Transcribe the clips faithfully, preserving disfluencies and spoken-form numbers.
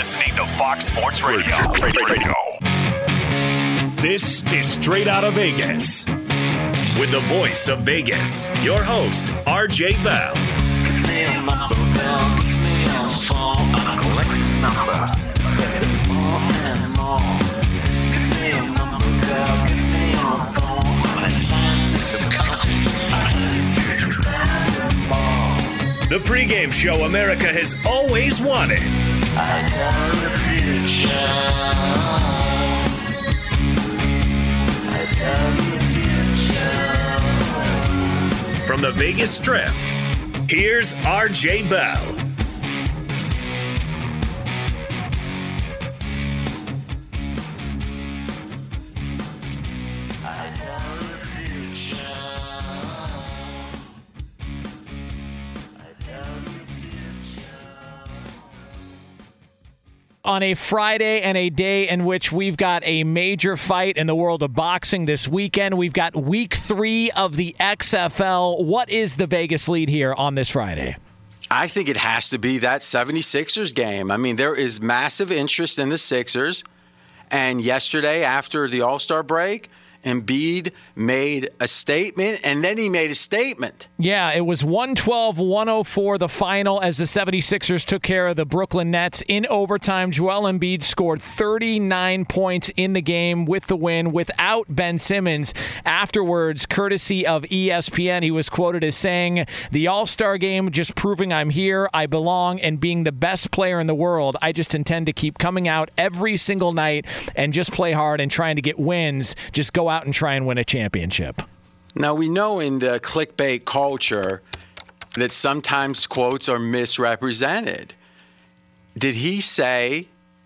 listening to Fox Sports Radio. Radio. This is Straight Out of Vegas. With the voice of Vegas, your host, R J Bell. Give me a number, Bell. Give me a phone. I'm collecting numbers. More and more. Give me a number, Bell. Give me a phone. I'm a scientist who counting. I tell you, future more. The pregame show America has always wanted. I tell the future. I tell the future. From the Vegas Strip, here's R J Bell. I tell the future. I tell the future. On a Friday and a day in which we've got a major fight in the world of boxing this weekend. We've got week three of the X F L. What is the Vegas lead here on this Friday? I think it has to be that seventy-sixers game. I mean, there is massive interest in the Sixers. And yesterday, after the All-Star break, Embiid made a statement, and then he made a statement. Yeah, it was one twelve one oh four the final as the seventy-sixers took care of the Brooklyn Nets in overtime. Joel Embiid scored thirty-nine points in the game with the win without Ben Simmons. Afterwards, courtesy of E S P N, he was quoted as saying, "The All-Star game just proving I'm here, I belong, and being the best player in the world. I just intend to keep coming out every single night and just play hard and trying to get wins. Just go out and try and win a championship." Now, we know in the clickbait culture that sometimes quotes are misrepresented. Did he say,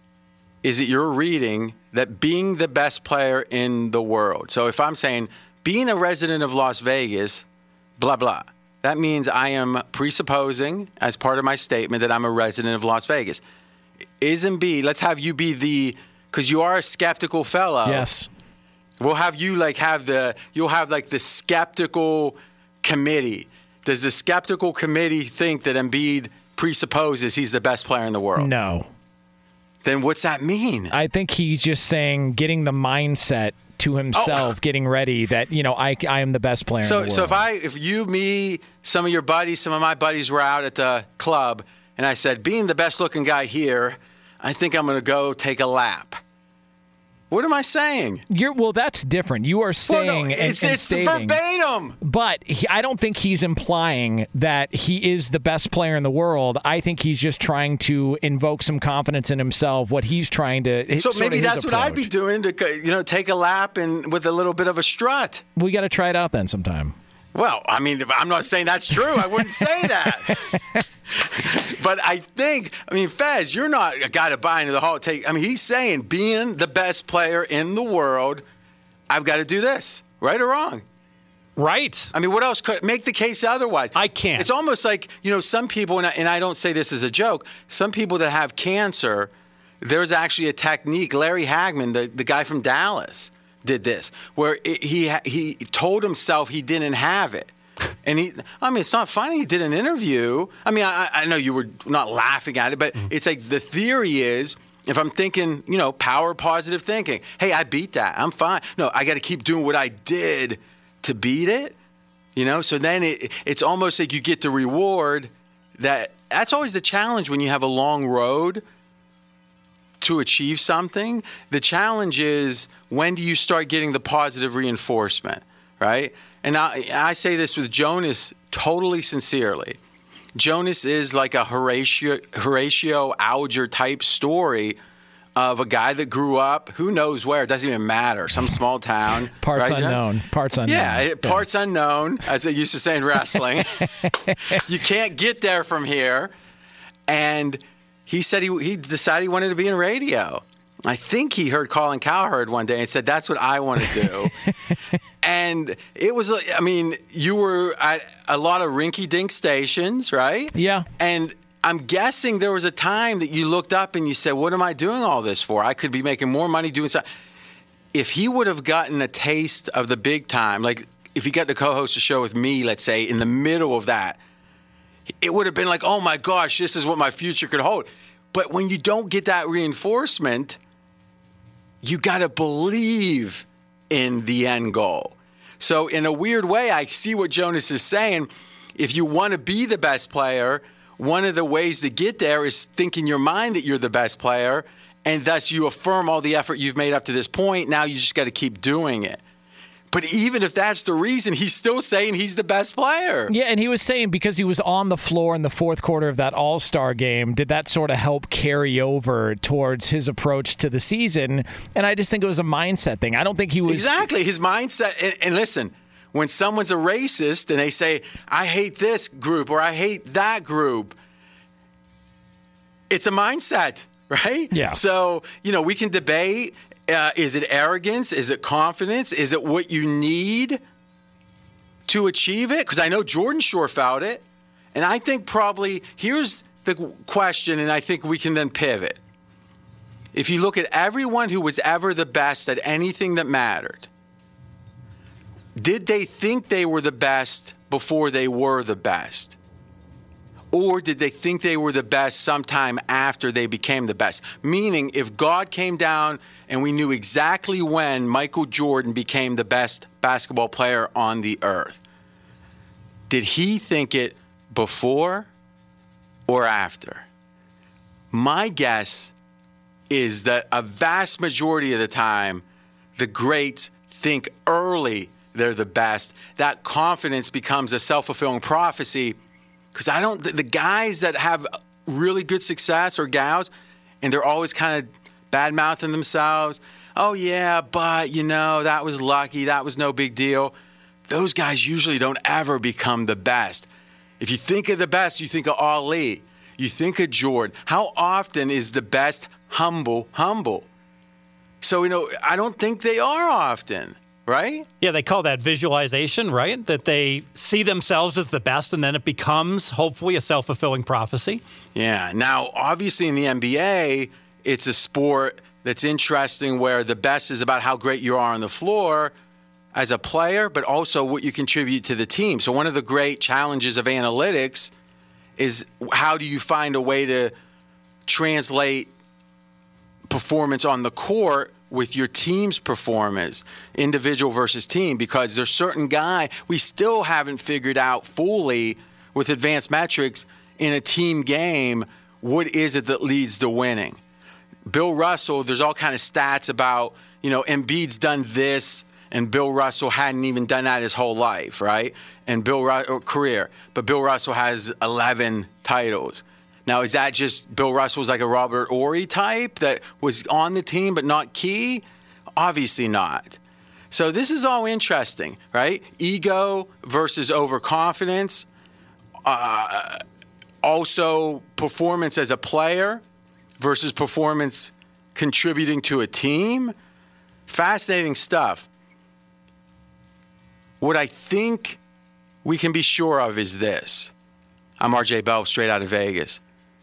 is it your reading, that being the best player in the world? So if I'm saying being a resident of Las Vegas, blah, blah, that means I am presupposing as part of my statement that I'm a resident of Las Vegas. Is Embiid, let's have you be the, because you are a skeptical fellow. Yes. We'll have you like have the, you'll have like the skeptical committee. Does the skeptical committee think that Embiid presupposes he's the best player in the world? No. Then what's that mean? I think he's just saying, getting the mindset to himself, Oh. getting ready that, you know, I, I am the best player So, in the world. so if I, if you, me, some of your buddies, some of my buddies were out at the club, and I said, being the best looking guy here, I think I'm going to go take a lap. What am I saying? You're, well, that's different. You are saying Well, no, and- it's, and it's stating, verbatim. but he, I don't think he's implying that he is the best player in the world. I think he's just trying to invoke some confidence in himself. What he's trying to. So sort maybe of his that's what I'd be approach. doing to, you know, take a lap and with a little bit of a strut. We got to try it out then sometime. Well, I mean, I'm not saying that's true. I wouldn't say that. But I think, I mean, Fez, you're not a guy to buy into the whole take. I mean, he's saying being the best player in the world, I've got to do this, right or wrong? Right. I mean, what else could make the case otherwise? I can't. It's almost like, you know, some people, and I, and I don't say this as a joke, some people that have cancer, there's actually a technique. Larry Hagman, the, the guy from Dallas, did this, where it, he he told himself he didn't have it. And he, I mean, it's not funny. He did an interview. I mean, I, I know you were not laughing at it, but mm. it's like the theory is, if I'm thinking, you know, power positive thinking, hey, I beat that. I'm fine. No, I got to keep doing what I did to beat it. You know, so then it, it's almost like you get the reward. That that's always the challenge when you have a long road to achieve something. The challenge is, when do you start getting the positive reinforcement, right? And I, I say this with Jonas totally sincerely. Jonas is like a Horatio, Horatio Alger type story of a guy that grew up, who knows where, it doesn't even matter, some small town. Parts right, unknown. Jonas? Parts unknown. Yeah, it, parts unknown, as they used to say in wrestling. You can't get there from here. And he said he, he decided he wanted to be in radio. I think he heard Colin Cowherd one day and said, that's what I want to do. And it was, I mean, you were at a lot of rinky-dink stations, right? Yeah. And I'm guessing there was a time that you looked up and you said, what am I doing all this for? I could be making more money doing something. If he would have gotten a taste of the big time, like if he got to co-host a show with me, let's say, in the middle of that, it would have been like, oh my gosh, this is what my future could hold. But when you don't get that reinforcement, you got to believe in the end goal. So in a weird way, I see what Jonas is saying. If you want to be the best player, one of the ways to get there is think in your mind that you're the best player, and thus you affirm all the effort you've made up to this point. Now you just got to keep doing it. But even if that's the reason, he's still saying he's the best player. Yeah, and he was saying because he was on the floor in the fourth quarter of that All-Star game, did that sort of help carry over towards his approach to the season? And I just think it was a mindset thing. I don't think he was... Exactly, his mindset. And, and listen, when someone's a racist and they say, I hate this group or I hate that group, it's a mindset, right? Yeah. So, you know, we can debate... Uh, is it arrogance? Is it confidence? Is it what you need to achieve it? Because I know Jordan sure felt it. And I think probably here's the question, and I think we can then pivot. If you look at everyone who was ever the best at anything that mattered, did they think they were the best before they were the best? Or did they think they were the best sometime after they became the best? Meaning, if God came down and we knew exactly when Michael Jordan became the best basketball player on the earth, did he think it before or after? My guess is that a vast majority of the time, the greats think early they're the best. That confidence becomes a self-fulfilling prophecy. Because I don't, the guys that have really good success or gals, and they're always kind of bad-mouthing themselves, oh yeah, but you know, that was lucky, that was no big deal. Those guys usually don't ever become the best. If you think of the best, you think of Ali, you think of Jordan. How often is the best humble, humble? So, you know, I don't think they are often. Right? Yeah, they call that visualization, right? That they see themselves as the best, and then it becomes, hopefully, a self-fulfilling prophecy. Yeah. Now, obviously, in the N B A, it's a sport that's interesting where the best is about how great you are on the floor as a player, but also what you contribute to the team. So one of the great challenges of analytics is how do you find a way to translate performance on the court with your team's performance, individual versus team, because there's certain guy we still haven't figured out fully with advanced metrics in a team game, what is it that leads to winning? Bill Russell, there's all kind of stats about, you know, Embiid's done this, and Bill Russell hadn't even done that his whole life, right? And Bill Ru- career, but Bill Russell has eleven titles. Now, is that just Bill Russell's like a Robert Horry type that was on the team but not key? Obviously not. So this is all interesting, right? Ego versus overconfidence. Uh, also, performance as a player versus performance contributing to a team. Fascinating stuff. What I think we can be sure of is this. I'm R J Bell, straight out of Vegas.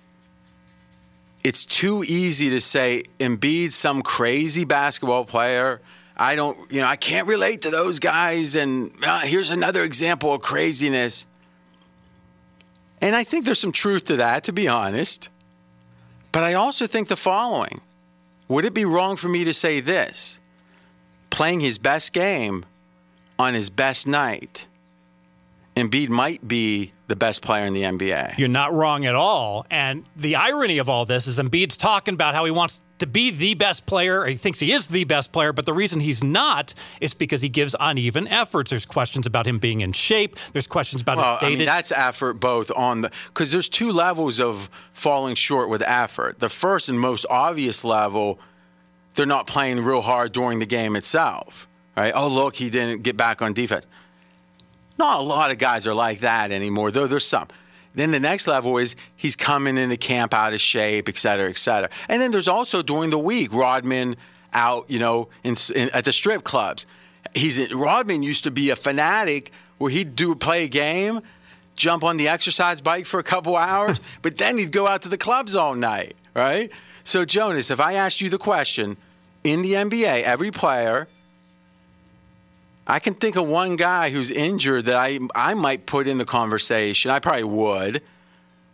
It's too easy to say Embiid's some crazy basketball player. I don't, you know, I can't relate to those guys. And uh, here's another example of craziness. And I think there's some truth to that, to be honest. But I also think the following. Would it be wrong for me to say this? Playing his best game on his best night, Embiid might be the best player in the N B A. You're not wrong at all. And the irony of all this is Embiid's talking about how he wants to be the best player, or he thinks he is the best player, but the reason he's not is because he gives uneven efforts. There's questions about him being in shape. There's questions about well, his dated. I mean, that's effort both on the – because there's two levels of falling short with effort. The first and most obvious level, they're not playing real hard during the game itself, right? Oh, look, he didn't get back on defense. Not a lot of guys are like that anymore, though there's some. Then the next level is he's coming into camp out of shape, et cetera, et cetera. And then there's also during the week, Rodman out, you know, in, in, at the strip clubs. He's Rodman used to be a fanatic where he'd do play a game, jump on the exercise bike for a couple hours, but then he'd go out to the clubs all night, right? So, Jonas, if I asked you the question, in the N B A, every player – I can think of one guy who's injured that I I might put in the conversation. I probably would.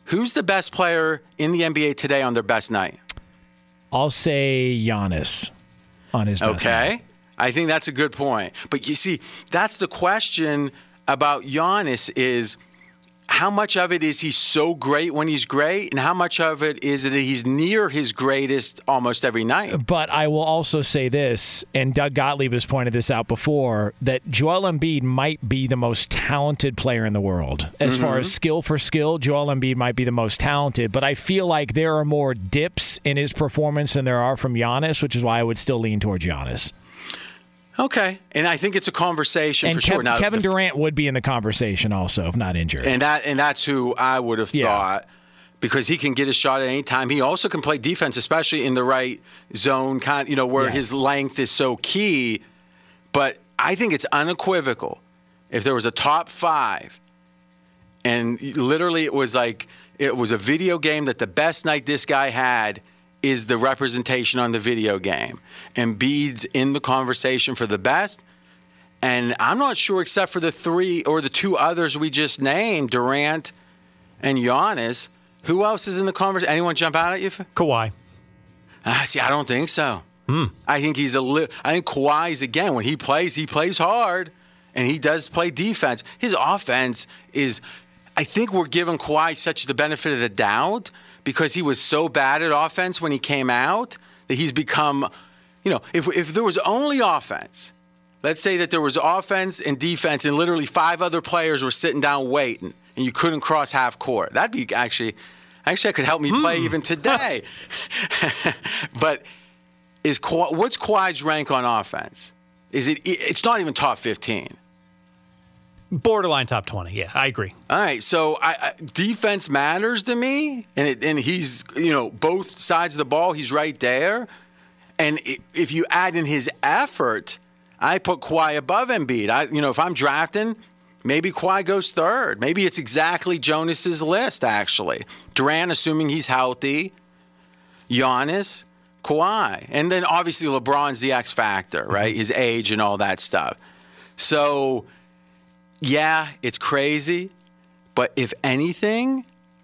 Who's the best player in the N B A today on their best night? I'll say Giannis on his best Okay. night. I think that's a good point. But you see, that's the question about Giannis is how much of it is he so great when he's great, and how much of it is that he's near his greatest almost every night? But I will also say this, and Doug Gottlieb has pointed this out before, that Joel Embiid might be the most talented player in the world. As mm-hmm. far as skill for skill, Joel Embiid might be the most talented, but I feel like there are more dips in his performance than there are from Giannis, which is why I would still lean towards Giannis. Okay, and I think it's a conversation and for Kev- sure. Now, Kevin the, Durant would be in the conversation also, if not injured. And that and that's who I would have yeah. thought, because he can get a shot at any time. He also can play defense, especially in the right zone, kind you know, where yes. his length is so key. But I think it's unequivocal. If there was a top five, and literally it was like it was a video game that the best night this guy had is the representation on the video game. Embiid's in the conversation for the best. And I'm not sure, except for the three or the two others we just named, Durant and Giannis, who else is in the conversation? Anyone jump out at you? Kawhi. Uh, see, I don't think so. Hmm. I think he's a li- I think Kawhi's, again, when he plays, he plays hard, and he does play defense. His offense is, I think we're giving Kawhi such the benefit of the doubt because he was so bad at offense when he came out that he's become, you know, if if there was only offense, let's say that there was offense and defense and literally five other players were sitting down waiting and you couldn't cross half court. That'd be actually, actually that could help me mm. play even today. But is Kawhi, what's Kawhi's rank on offense? Is it? It's not even top fifteen. Borderline top twenty, yeah, I agree. All right, so I, I, defense matters to me, and it, and he's, you know, both sides of the ball, he's right there. And it, if you add in his effort, I put Kawhi above Embiid. I, you know, if I'm drafting, maybe Kawhi goes third. Maybe it's exactly Jonas's list, actually. Durant, assuming he's healthy, Giannis, Kawhi. And then obviously LeBron's the X factor, right? His age and all that stuff. So, yeah, it's crazy. But if anything,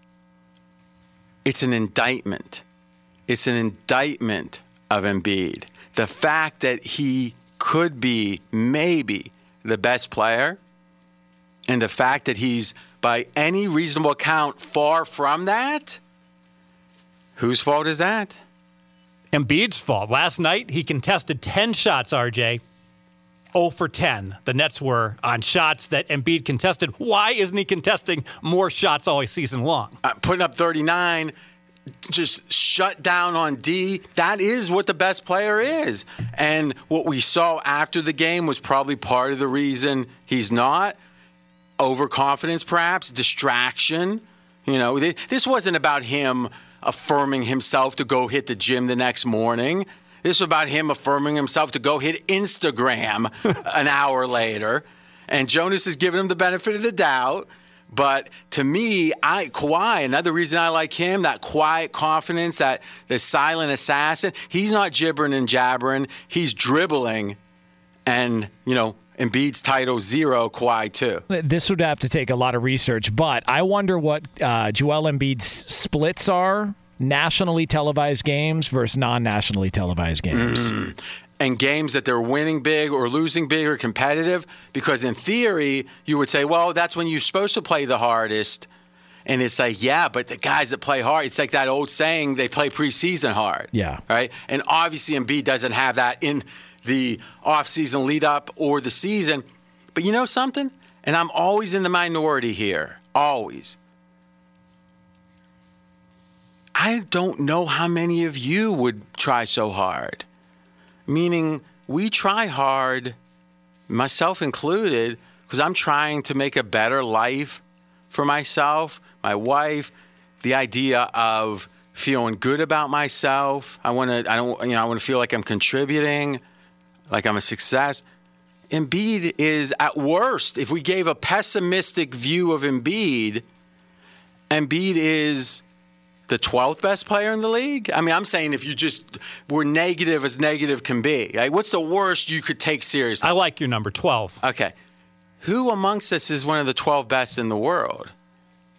it's an indictment. It's an indictment of Embiid. The fact that he could be maybe the best player, and the fact that he's, by any reasonable account, far from that, whose fault is that? Embiid's fault. Last night, he contested ten shots, R J. zero for ten. The Nets were on shots that Embiid contested. Why isn't he contesting more shots all season long? Uh, putting up thirty-nine, just shut down on D. That is what the best player is. And what we saw after the game was probably part of the reason he's not. Overconfidence, perhaps, distraction. You know, this wasn't about him affirming himself to go hit the gym the next morning. This was about him affirming himself to go hit Instagram an hour later. And Jonas is giving him the benefit of the doubt. But to me, I Kawhi, another reason I like him, that quiet confidence, that the silent assassin, he's not gibbering and jabbering. He's dribbling. And, you know, Embiid's title zero, Kawhi two. This would have to take a lot of research, but I wonder what uh, Joel Embiid's splits are, nationally televised games versus non-nationally televised games. Mm. And games that they're winning big or losing big or competitive, because in theory, you would say, well, that's when you're supposed to play the hardest. And it's like, yeah, but the guys that play hard, it's like that old saying, they play preseason hard. Yeah. Right? And obviously Embiid doesn't have that in the offseason lead up or the season. But you know something? And I'm always in the minority here. Always. I don't know how many of you would try so hard. Meaning, we try hard, myself included, because I'm trying to make a better life for myself, my wife, the idea of feeling good about myself. I want to, I don't, you know, I want to feel like I'm contributing, like I'm a success. Embiid is, at worst, if we gave a pessimistic view of Embiid, Embiid is the twelfth best player in the league? I mean, I'm saying if you just were negative as negative can be. Like, what's the worst you could take seriously? I like your number, twelve. Okay. Who amongst us is one of the twelve best in the world?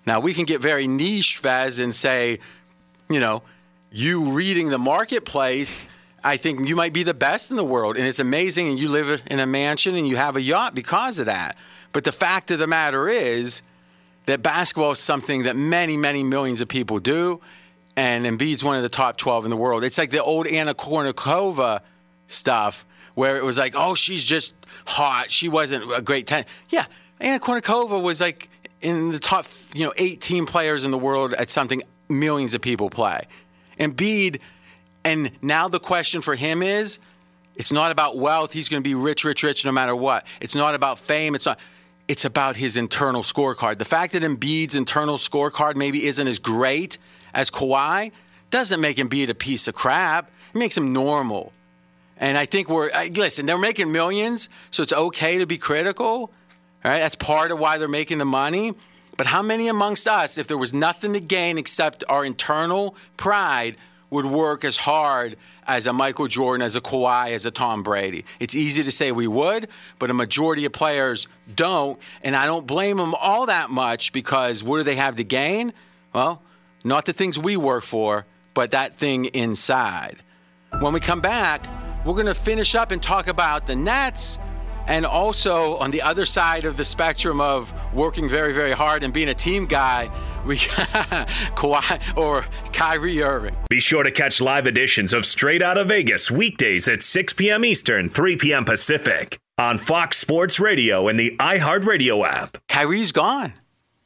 Now, we can get very niche, Fez, and say, you know, you reading the marketplace, I think you might be the best in the world. And it's amazing, and you live in a mansion and you have a yacht because of that. But the fact of the matter is that basketball is something that many, many millions of people do. And Embiid's one of the top twelve in the world. It's like the old Anna Kournikova stuff where it was like, oh, she's just hot. She wasn't a great ten. Yeah, Anna Kournikova was like in the top, you know, eighteen players in the world at something millions of people play. Embiid, and now the question for him is, it's not about wealth. He's going to be rich, rich, rich no matter what. It's not about fame. It's not. It's about his internal scorecard. The fact that Embiid's internal scorecard maybe isn't as great as Kawhi doesn't make Embiid a piece of crap. It makes him normal. And I think we're, listen, they're making millions, so it's okay to be critical. All right, that's part of why they're making the money. But how many amongst us, if there was nothing to gain except our internal pride, would work as hard as a Michael Jordan, as a Kawhi, as a Tom Brady? It's easy to say we would, but a majority of players don't. And I don't blame them all that much, because what do they have to gain? Well, not the things we work for, but that thing inside. When we come back, we're going to finish up and talk about the Nets, and also on the other side of the spectrum of working very, very hard and being a team guy, we got Kawhi or Kyrie Irving. Be sure to catch live editions of Straight Outta Vegas weekdays at six p.m. Eastern, three p.m. Pacific on Fox Sports Radio and the iHeartRadio app. Kyrie's gone.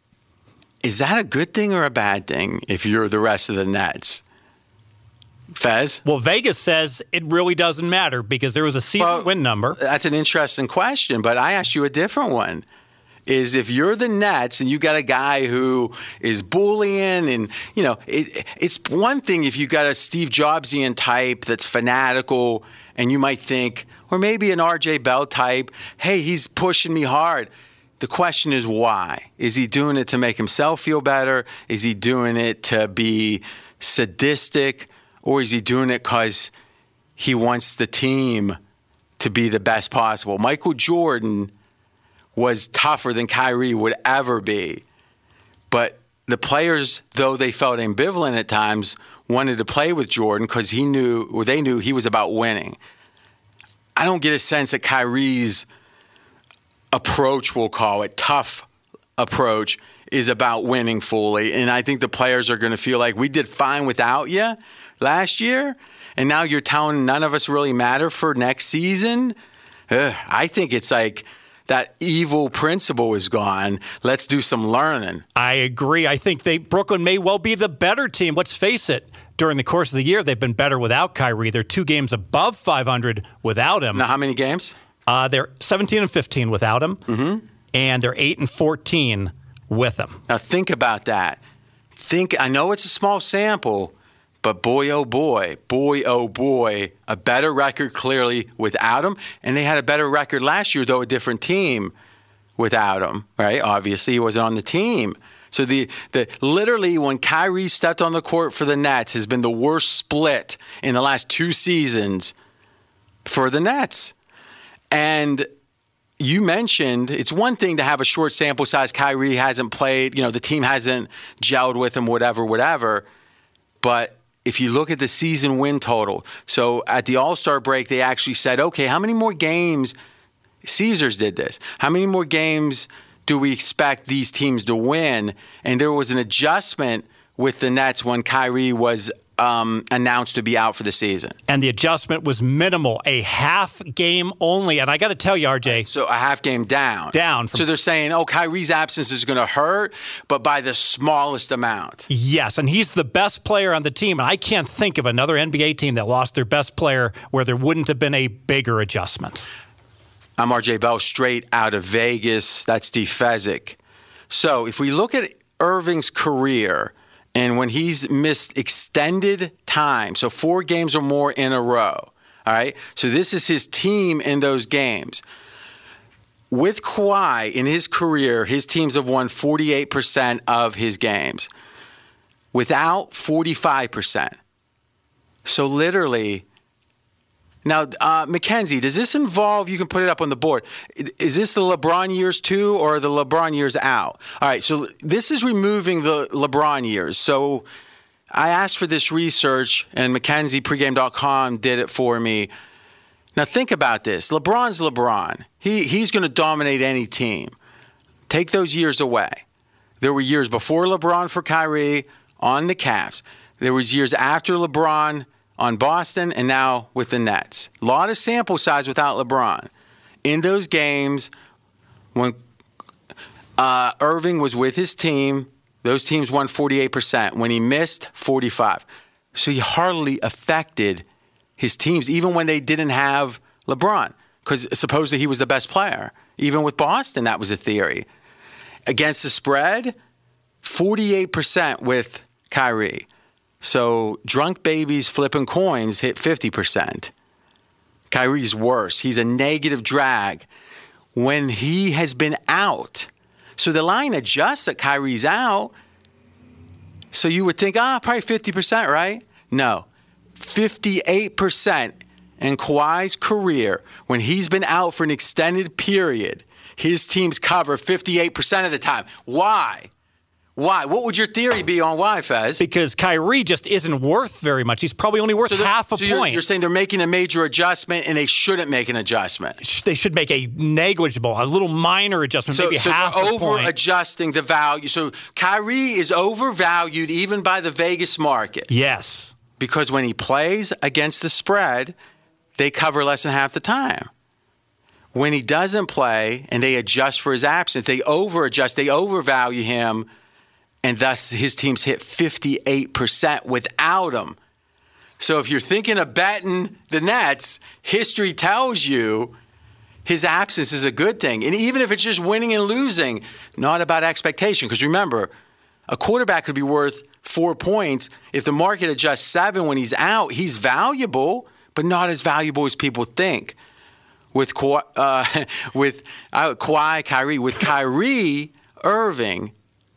Is that a good thing or a bad thing if you're the rest of the Nets? Fez? Well, Vegas says it really doesn't matter because there was a season well, win number. That's an interesting question, but I asked you a different one. Is if you're the Nets and you got a guy who is bullying and, you know, it, it's one thing if you got a Steve Jobsian type that's fanatical and you might think, or maybe an R J Bell type, hey, he's pushing me hard. The question is why? Is he doing it to make himself feel better? Is he doing it to be sadistic? Or is he doing it because he wants the team to be the best possible? Michael Jordan was tougher than Kyrie would ever be. But the players, though they felt ambivalent at times, wanted to play with Jordan because he knew, or they knew he was about winning. I don't get a sense that Kyrie's approach, we'll call it, tough approach, is about winning fully. And I think the players are going to feel like we did fine without you last year, and now you're telling none of us really matter for next season. Ugh, I think it's like that evil principle is gone. Let's do some learning. I agree. I think they Brooklyn may well be the better team. Let's face it. During the course of the year, they've been better without Kyrie. They're two games above five hundred without him. Now, how many games? Uh, they're seventeen and fifteen without him, mm-hmm. and they're eight and fourteen with him. Now, think about that. Think. I know it's a small sample, but boy, oh boy, boy, oh boy, a better record clearly without him. And they had a better record last year, though a different team without him, right? Obviously, he wasn't on the team. So the the literally when Kyrie stepped on the court for the Nets has been the worst split in the last two seasons for the Nets. And you mentioned it's one thing to have a short sample size. Kyrie hasn't played, you know, the team hasn't gelled with him, whatever, whatever. But if you look at the season win total, so at the All-Star break, they actually said, okay, how many more games, Caesars did this, how many more games do we expect these teams to win? And there was an adjustment with the Nets when Kyrie was um, announced to be out for the season. And the adjustment was minimal, a half game only. And I got to tell you, R J. So a half game down. Down. From- so they're saying, oh, Kyrie's absence is going to hurt, but by the smallest amount. Yes, and he's the best player on the team. And I can't think of another N B A team that lost their best player where there wouldn't have been a bigger adjustment. I'm R J Bell, straight out of Vegas. That's Steve Fezzik. So if we look at Irving's career, and when he's missed extended time, so four games or more in a row, all right? So this is his team in those games. With Kawhi in his career, his teams have won forty-eight percent of his games. Without, forty-five percent. So literally, Now, uh, Mackenzie, does this involve, you can put it up on the board, is this the LeBron years too or the LeBron years out? All right, so this is removing the LeBron years. So I asked for this research, and Mackenzie pregame dot com did it for me. Now, think about this. LeBron's LeBron. He He's going to dominate any team. Take those years away. There were years before LeBron for Kyrie on the Cavs. There was years after LeBron on Boston, and now with the Nets. A lot of sample size without LeBron. In those games, when uh, Irving was with his team, those teams won forty-eight percent. When he missed, forty-five. So he hardly affected his teams, even when they didn't have LeBron, because supposedly he was the best player. Even with Boston, that was a theory. Against the spread, forty-eight percent with Kyrie. So drunk babies flipping coins hit fifty percent. Kyrie's worse. He's a negative drag when he has been out. So the line adjusts that Kyrie's out. So you would think, ah, probably fifty percent, right? No. fifty-eight percent in Kawhi's career, when he's been out for an extended period, his teams cover fifty-eight percent of the time. Why? Why? What would your theory be on why, Fez? Because Kyrie just isn't worth very much. He's probably only worth So they're- half a so you're, point. You're saying they're making a major adjustment and they shouldn't make an adjustment. Sh- they should make a negligible, a little minor adjustment, So, maybe so half they're a over point. adjusting the value. So Kyrie is overvalued even by the Vegas market. Yes. Because when he plays against the spread, they cover less than half the time. When he doesn't play and they adjust for his absence, they over-adjust, they overvalue him, and thus his teams hit fifty-eight percent without him. So if you're thinking of betting the Nets, history tells you his absence is a good thing. And even if it's just winning and losing, not about expectation. Because remember, a quarterback could be worth four points. If the market adjusts seven when he's out, he's valuable, but not as valuable as people think. With Ka- uh, with uh, Kawhi, Kyrie, with Kyrie Irving,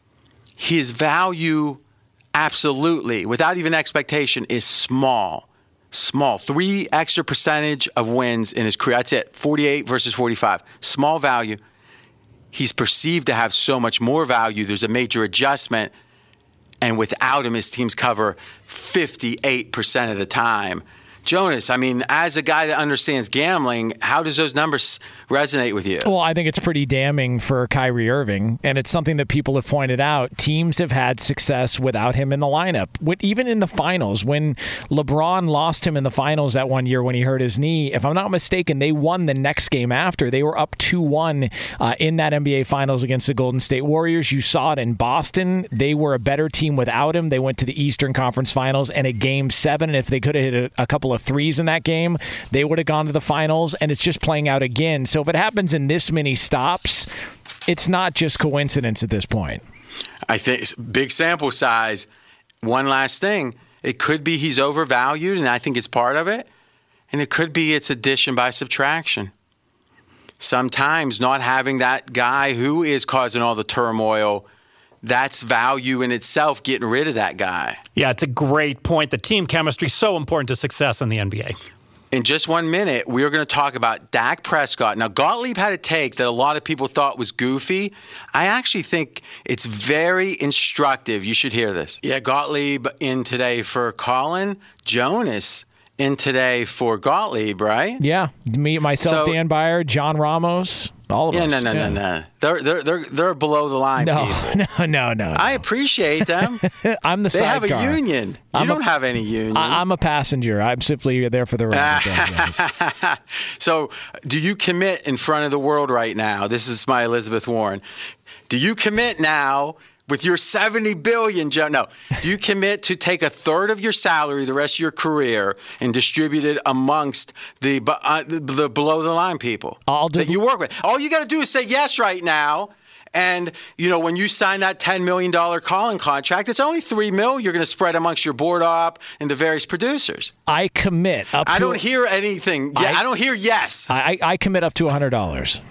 his value absolutely, without even expectation, is small. Small. Three extra percentage of wins in his career. That's it. forty-eight versus forty-five. Small value. He's perceived to have so much more value. There's a major adjustment. And without him, his teams cover fifty-eight percent of the time. Jonas, I mean, as a guy that understands gambling, how does those numbers resonate with you? Well, I think it's pretty damning for Kyrie Irving, and it's something that people have pointed out. Teams have had success without him in the lineup. Even in the finals, when LeBron lost him in the finals that one year when he hurt his knee, if I'm not mistaken, they won the next game after. They were up two one uh, in that N B A Finals against the Golden State Warriors. You saw it in Boston. They were a better team without him. They went to the Eastern Conference Finals and a game seven, and if they could have hit a, a couple of threes in that game, they would have gone to the finals, and it's just playing out again. So if it happens in this many stops, it's not just coincidence at this point. I think it's big sample size. One last thing. It could be he's overvalued, and I think it's part of it. And it could be it's addition by subtraction. Sometimes not having that guy who is causing all the turmoil, that's value in itself, getting rid of that guy. Yeah, it's a great point. The team chemistry is so important to success in the N B A. In just one minute, we are going to talk about Dak Prescott. Now, Gottlieb had a take that a lot of people thought was goofy. I actually think it's very instructive. You should hear this. Yeah, Gottlieb in today for Colin. Jonas in today for Gottlieb, right? Yeah, me, myself, So- Dan Byer, John Ramos, all of Yeah, us. no, no, no, no. They're they're they're they're below the line No, people. no, no, no. I appreciate them. I'm the They have sidecar. a union. You I'm a- don't have any union. I, I'm a passenger. I'm simply there for the ride. with those guys. So, do you commit in front of the world right now? This is my Elizabeth Warren. Do you commit now with your seventy billion dollars? No. Do you commit to take a third of your salary the rest of your career and distribute it amongst the bu- uh, the, the below the line people I'll that do- you work with? All you got to do is say yes right now. And, you know, when you sign that ten million dollars calling contract, it's only three mil you're going to spread amongst your board op and the various producers. I commit up to. I don't hear anything. Yeah, I- I don't hear yes. I, I commit up to one hundred dollars.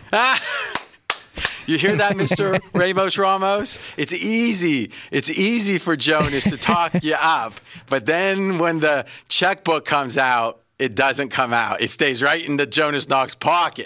You hear that, Mister Ramos Ramos? It's easy. It's easy for Jonas to talk you up. But then when the checkbook comes out, it doesn't come out. It stays right in the Jonas Knox pocket.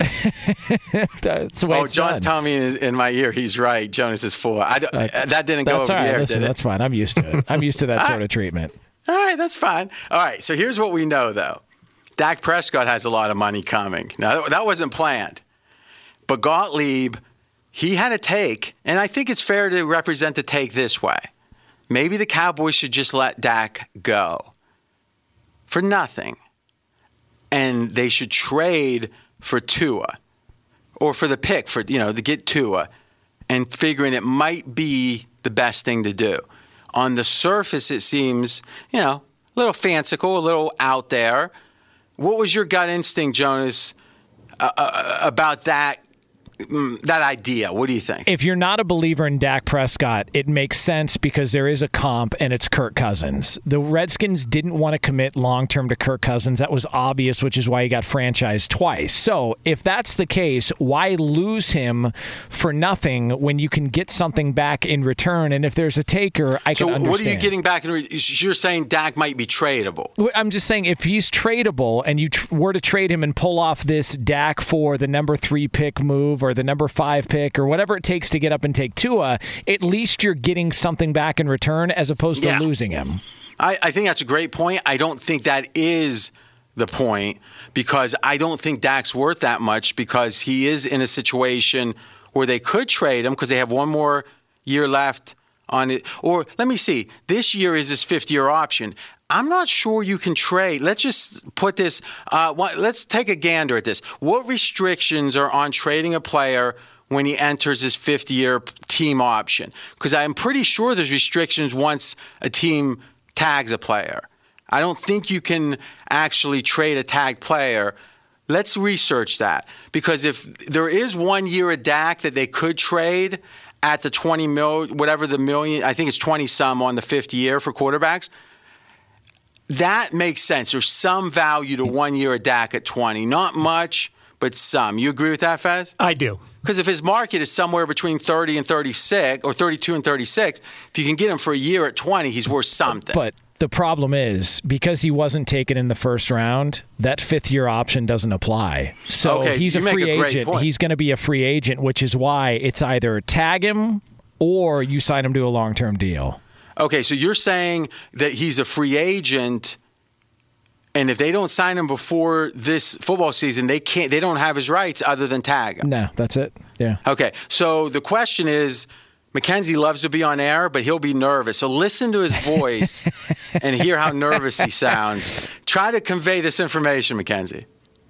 That's the way Oh, it's John's done. telling me in, in my ear he's right. Jonas is four. I don't, Uh, that didn't go That's over all the right. air, Listen, did it? that's fine. I'm used to it. I'm used to that sort of treatment. All right, that's fine. All right, so here's what we know, though. Dak Prescott has a lot of money coming. Now, that wasn't planned. But Gottlieb, he had a take, and I think it's fair to represent the take this way. Maybe the Cowboys should just let Dak go for nothing, and they should trade for Tua or for the pick for, you know, to get Tua, and figuring it might be the best thing to do. On the surface, it seems, you know, a little fanciful, a little out there. What was your gut instinct, Jonas, uh, uh, about that that idea? What do you think? If you're not a believer in Dak Prescott, it makes sense because there is a comp, and it's Kirk Cousins. The Redskins didn't want to commit long-term to Kirk Cousins. That was obvious, which is why he got franchised twice. So if that's the case, why lose him for nothing when you can get something back in return? And if there's a taker, I so can understand. what are you getting back? In re- you're saying Dak might be tradable. I'm just saying if he's tradable and you tr- were to trade him and pull off this Dak for the number three pick move or the number five pick or whatever it takes to get up and take Tua, at least you're getting something back in return as opposed to Yeah. losing him. I, I think that's a great point. I don't think that is the point because I don't think Dak's worth that much because he is in a situation where they could trade him because they have one more year left on it. Or let me see, this year is his fifth year option. I'm not sure you can trade. Let's just put this, uh, one, let's take a gander at this. What restrictions are on trading a player when he enters his fifth year team option? Because I'm pretty sure there's restrictions once a team tags a player. I don't think you can actually trade a tagged player. Let's research that. Because if there is one year of Dak that they could trade at the twenty mil, whatever the million, I think it's twenty some on the fifth year for quarterbacks. That makes sense. There's some value to one year of Dak at twenty. Not much, but some. You agree with that, Fez? I do. Because if his market is somewhere between thirty and thirty-six, or thirty-two and thirty-six, if you can get him for a year at twenty, he's worth something. But the problem is, because he wasn't taken in the first round, that fifth-year option doesn't apply. So Okay, he's a you make free a great agent. point. He's going to be a free agent, which is why it's either tag him or you sign him to a long-term deal. Okay, so you're saying that he's a free agent, and if they don't sign him before this football season, they can't. They don't have his rights other than tag him. No, that's it. Yeah. Okay, so the question is, Mackenzie loves to be on air, but he'll be nervous. So listen to his voice and hear how nervous he sounds. Try to convey this information, Mackenzie.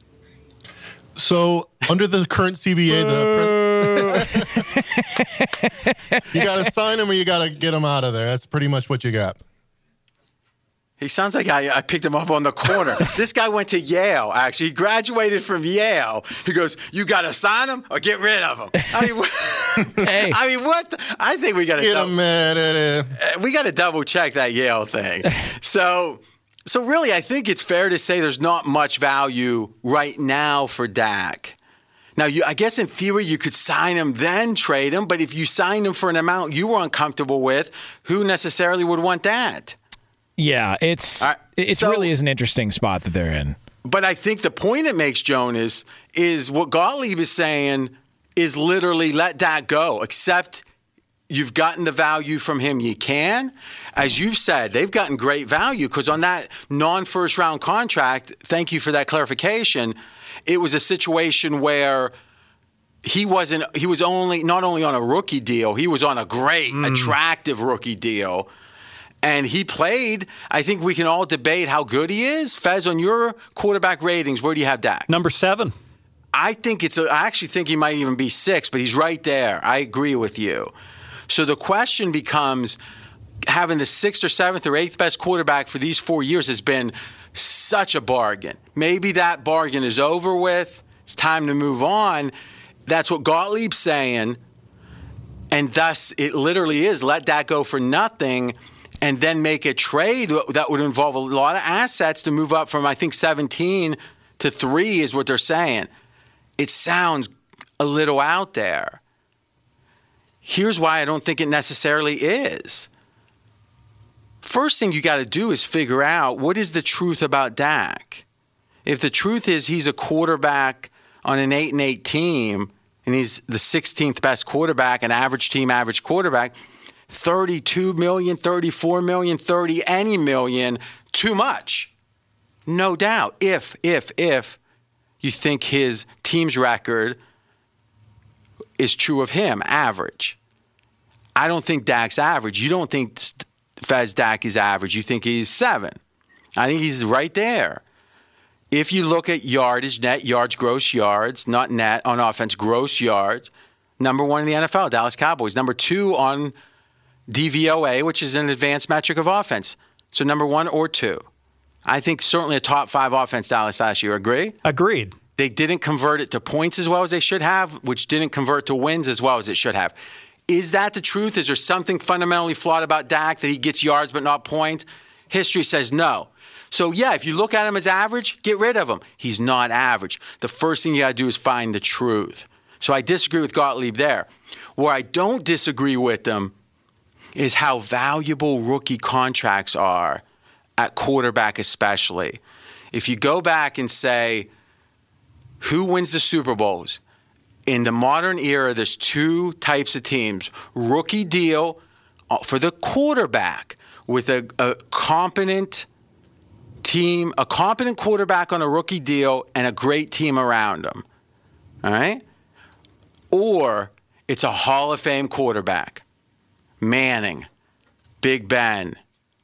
So under the current C B A, the pres- you got to sign him or you got to get him out of there. That's pretty much what you got. He sounds like I, I picked him up on the corner. This guy went to Yale, actually. He graduated from Yale. He goes, you got to sign him or get rid of him. I mean, what, Hey. I mean, what? the- I think we got Get to him out of there. we got to double check that Yale thing. So, so really, I think it's fair to say there's not much value right now for Dak. Now, you, I guess in theory, you could sign him, then trade him. But if you signed him for an amount you were uncomfortable with, who necessarily would want that? Yeah, it's All right, it so- really is an interesting spot that they're in. But I think the point it makes, Jonas, is what Gottlieb is saying is literally let Dak go. Except you've gotten the value from him you can. As you've said, they've gotten great value because on that non-first round contract, thank you for that clarification, it was a situation where he wasn't, he was only, not only on a rookie deal, he was on a great, attractive rookie deal. And he played. I think we can all debate how good he is. Fez, on your quarterback ratings, where do you have Dak? Number seven. I think it's. A, I actually think he might even be six, but he's right there. I agree with you. So the question becomes, having the sixth or seventh or eighth best quarterback for these four years has been such a bargain. Maybe that bargain is over with. It's time to move on. That's what Gottlieb's saying. And thus, it literally is let Dak go for nothing and then make a trade that would involve a lot of assets to move up from, I think, seventeen to three is what they're saying. It sounds a little out there. Here's why I don't think it necessarily is. First thing you got to do is figure out what is the truth about Dak. If the truth is he's a quarterback on an eight and eight team, and he's the sixteenth best quarterback, an average team, average quarterback, thirty-two million, thirty-four million, thirty, any million, too much. No doubt. If, if, if you think his team's record is true of him, average. I don't think Dak's average. You don't think Fez Dak is average. You think he's seven. I think he's right there. If you look at yardage, net yards, gross yards, not net, on offense, gross yards, number one in the N F L, Dallas Cowboys. Number two on D V O A, which is an advanced metric of offense. So number one or two. I think certainly a top five offense, Dallas, last year. Agree? Agreed. They didn't convert it to points as well as they should have, which didn't convert to wins as well as it should have. Is that the truth? Is there something fundamentally flawed about Dak, that he gets yards but not points? History says no. So, yeah, if you look at him as average, get rid of him. He's not average. The first thing you got to do is find the truth. So I disagree with Gottlieb there. Where I don't disagree with them is how valuable rookie contracts are, at quarterback especially. If you go back and say, who wins the Super Bowls? In the modern era, there's two types of teams. Rookie deal for the quarterback with a, a competent team, a competent quarterback on a rookie deal and a great team around him. All right? Or it's a Hall of Fame quarterback. Manning, Big Ben,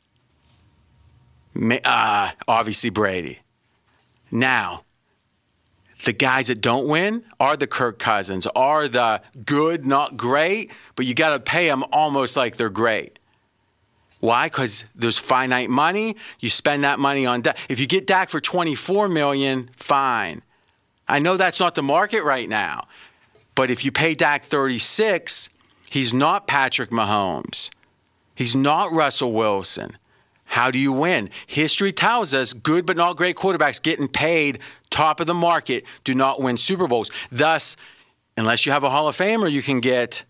uh, obviously Brady. Now, the guys that don't win are the Kirk Cousins, are the good, not great, but you got to pay them almost like they're great. Why? Because there's finite money. You spend that money on Dak. If you get Dak for twenty-four million dollars, fine. I know that's not the market right now, but if you pay Dak thirty-six, he's not Patrick Mahomes. He's not Russell Wilson. How do you win? History tells us good but not great quarterbacks getting paid top of the market do not win Super Bowls. Thus, unless you have a Hall of Famer you can get,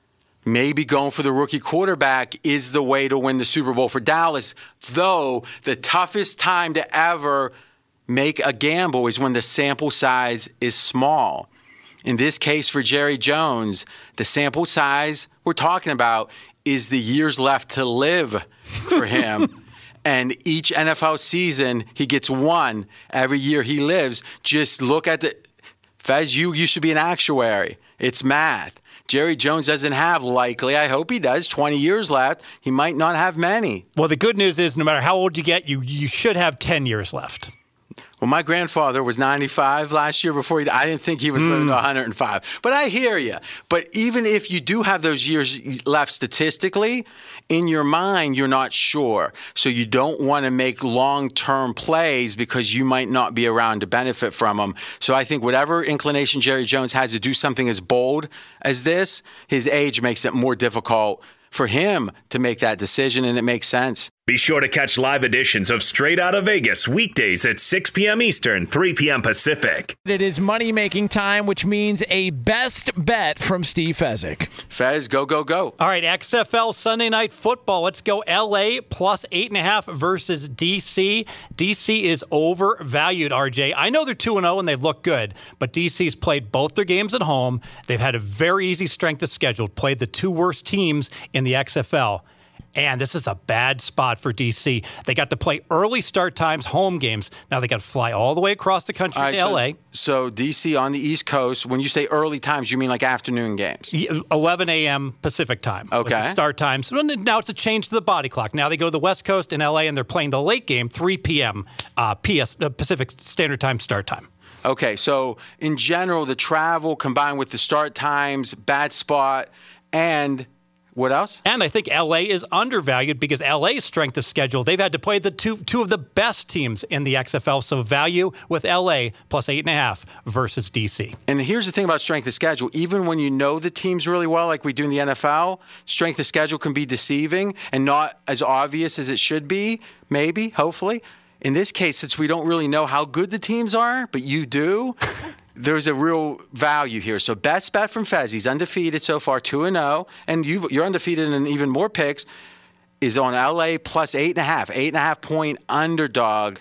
maybe going for the rookie quarterback is the way to win the Super Bowl for Dallas. Though the toughest time to ever make a gamble is when the sample size is small. In this case for Jerry Jones, the sample size we're talking about is the years left to live for him. And each N F L season, he gets one every year he lives. Just look at the – Fez, you used to be an actuary. It's math. Jerry Jones doesn't have, likely, I hope he does, twenty years left. He might not have many. Well, the good news is no matter how old you get, you you should have ten years left. Well, my grandfather was ninety-five last year before he died. I didn't think he was living to one hundred five. But I hear you. But even if you do have those years left statistically, in your mind, you're not sure. So you don't want to make long-term plays because you might not be around to benefit from them. So I think whatever inclination Jerry Jones has to do something as bold as this, his age makes it more difficult for him to make that decision, and it makes sense. Be sure to catch live editions of Straight Outta Vegas weekdays at six p.m. Eastern, three p.m. Pacific. It is money-making time, which means a best bet from Steve Fezzik. Fez, go, go, go. All right, X F L Sunday Night Football. Let's go L A plus eight and a half versus D C. D C is overvalued, R J. I know they're two and oh and they look good, but D C's played both their games at home. They've had a very easy strength of schedule, played the two worst teams in the X F L. And this is a bad spot for D C. They got to play early start times, home games. Now they got to fly all the way across the country right, to so, L A. So D C on the East Coast, when you say early times, you mean like afternoon games? eleven a.m. Pacific time. Okay. Was the start time. So now it's a change to the body clock. Now they go to the West Coast in L A and they're playing the late game, three p.m. Uh, P S, uh, Pacific Standard Time start time. Okay, so in general, the travel combined with the start times, bad spot, and what else? And I think L A is undervalued because L A's strength of schedule, they've had to play the two two of the best teams in the X F L. So value with L A plus eight and a half versus D C. And here's the thing about strength of schedule. Even when you know the teams really well, like we do in the N F L, strength of schedule can be deceiving and not as obvious as it should be, maybe, hopefully. In this case, since we don't really know how good the teams are, but you do, there's a real value here. So best bet from Fez, he's undefeated so far, two and oh, and you've, you're undefeated in even more picks, is on L A plus eight and a half, eight and a half point underdog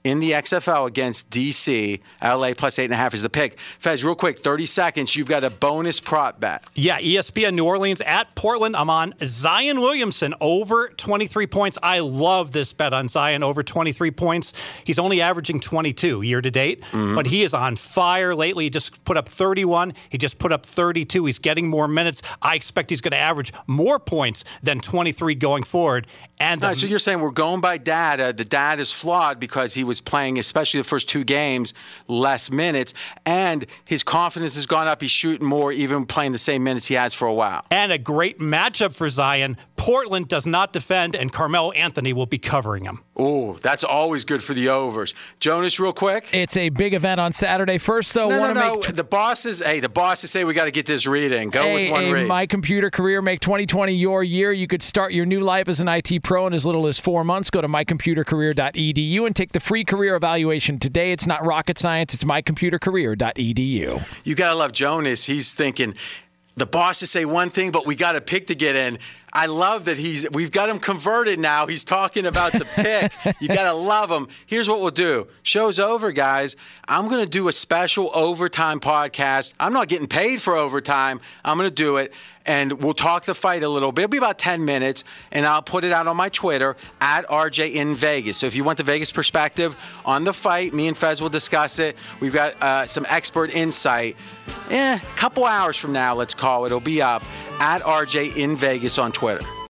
in the X F L against D C. L A plus eight and a half is the pick. Fez, real quick, thirty seconds. You've got a bonus prop bet. Yeah, E S P N New Orleans at Portland. I'm on Zion Williamson over twenty-three points. I love this bet on Zion over twenty-three points. He's only averaging twenty-two year to date, mm-hmm. but he is on fire lately. He just put up thirty-one. He just put up thirty-two. He's getting more minutes. I expect he's going to average more points than twenty-three going forward. And the, right, so you're saying we're going by data. The data is flawed because he was playing, especially the first two games, less minutes, and his confidence has gone up. He's shooting more, even playing the same minutes he has for a while. And a great matchup for Zion. Portland does not defend, and Carmelo Anthony will be covering him. Oh, that's always good for the overs. Jonas, real quick. It's a big event on Saturday. First, though, no, want no, to no. make Tw- the bosses. Hey, the bosses say we got to get this reading. Go hey, with one hey, read. My Computer Career, make twenty twenty your year. You could start your new life as an I T pro in as little as four months. Go to my computer career dot e d u and take the free career evaluation today. It's not rocket science. It's my computer career dot e d u. You got to love Jonas. He's thinking the bosses say one thing, but we got a pick to get in. I love that he's. We've got him converted now. He's talking about the pick. You got to love him. Here's what we'll do. Show's over, guys. I'm going to do a special overtime podcast. I'm not getting paid for overtime. I'm going to do it, and we'll talk the fight a little bit. It'll be about ten minutes, and I'll put it out on my Twitter, at R J in Vegas. So if you want the Vegas perspective on the fight, me and Fez will discuss it. We've got uh, some expert insight. Eh, a couple hours from now, let's call it. It'll be up at R J in Vegas on Twitter.